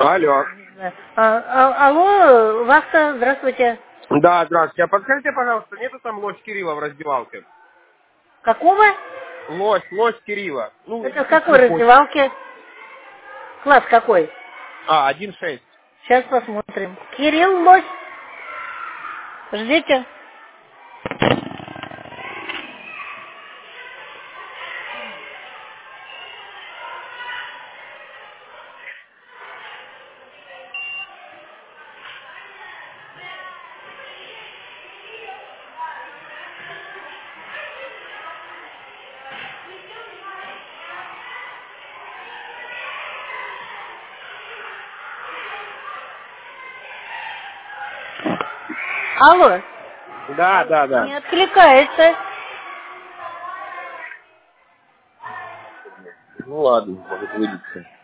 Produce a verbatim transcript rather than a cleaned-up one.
Алло. А, а, алло, вахта, здравствуйте. Да, здравствуйте. А подскажите, пожалуйста, нету там лось Кирилла в раздевалке? Какого? Лось, лось Кирилла. Ну, Это в если какой не хочешь. раздевалке? Класс какой? А, один шесть. Сейчас посмотрим. Кирилл Лось. Ждите. Алло. Да, да, да. Не откликается. Ну ладно, может вылиться.